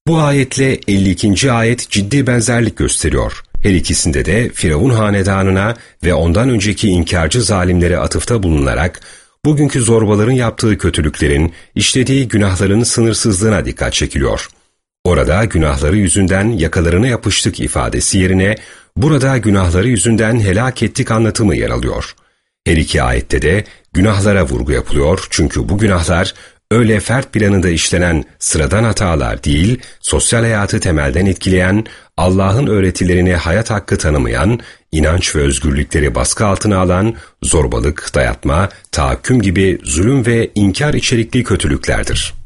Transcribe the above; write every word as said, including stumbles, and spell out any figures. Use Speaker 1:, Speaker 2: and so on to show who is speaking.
Speaker 1: Bu ayetle elli ikinci ayet ciddi benzerlik gösteriyor. Her ikisinde de Firavun hanedanına ve ondan önceki inkarcı zalimlere atıfta bulunarak, bugünkü zorbaların yaptığı kötülüklerin, işlediği günahların sınırsızlığına dikkat çekiliyor. Orada günahları yüzünden yakalarına yapıştık ifadesi yerine, burada günahları yüzünden helak ettik anlatımı yer alıyor. Her iki ayette de günahlara vurgu yapılıyor çünkü bu günahlar, öyle fert planında işlenen sıradan hatalar değil, sosyal hayatı temelden etkileyen, Allah'ın öğretilerini hayat hakkı tanımayan, inanç ve özgürlükleri baskı altına alan, zorbalık, dayatma, tahakküm gibi zulüm ve inkar içerikli kötülüklerdir.